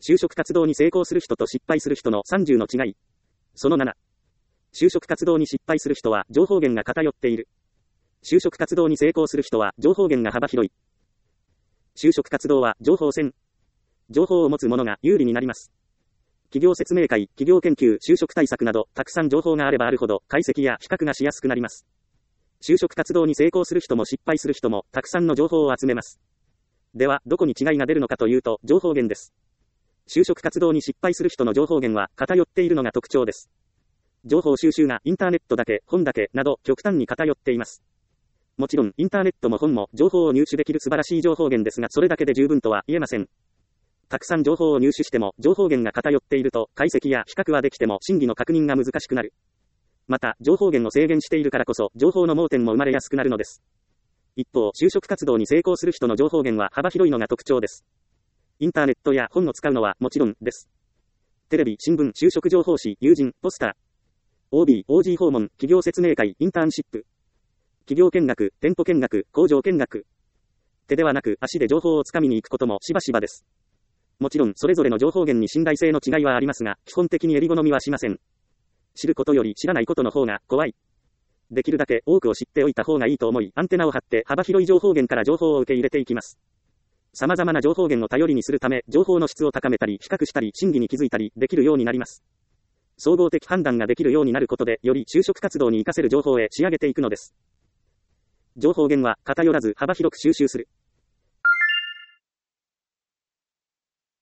就職活動に成功する人と失敗する人の30の違い。その7。就職活動に失敗する人は情報源が偏っている。就職活動に成功する人は情報源が幅広い。就職活動は情報戦。情報を持つ者が有利になります。企業説明会、企業研究、就職対策など、たくさん情報があればあるほど、解析や比較がしやすくなります。就職活動に成功する人も失敗する人も、たくさんの情報を集めます。では、どこに違いが出るのかというと、情報源です。就職活動に失敗する人の情報源は、偏っているのが特徴です。情報収集がインターネットだけ、本だけ、など、極端に偏っています。もちろん、インターネットも本も、情報を入手できる素晴らしい情報源ですが、それだけで十分とは言えません。たくさん情報を入手しても、情報源が偏っていると、解析や比較はできても、真偽の確認が難しくなる。また、情報源を制限しているからこそ、情報の盲点も生まれやすくなるのです。一方、就職活動に成功する人の情報源は幅広いのが特徴です。インターネットや本を使うのはもちろんです。テレビ、新聞、就職情報誌、友人、ポスター、OB、OG 訪問、企業説明会、インターンシップ、企業見学、店舗見学、工場見学。手ではなく足で情報をつかみに行くこともしばしばです。もちろんそれぞれの情報源に信頼性の違いはありますが、基本的に襟好みはしません。知ることより知らないことの方が怖い。できるだけ多くを知っておいた方がいいと思い、アンテナを張って幅広い情報源から情報を受け入れていきます。様々な情報源を頼りにするため、情報の質を高めたり、比較したり、真偽に気づいたり、できるようになります。総合的判断ができるようになることで、より就職活動に活かせる情報へ仕上げていくのです。情報源は偏らず幅広く収集する。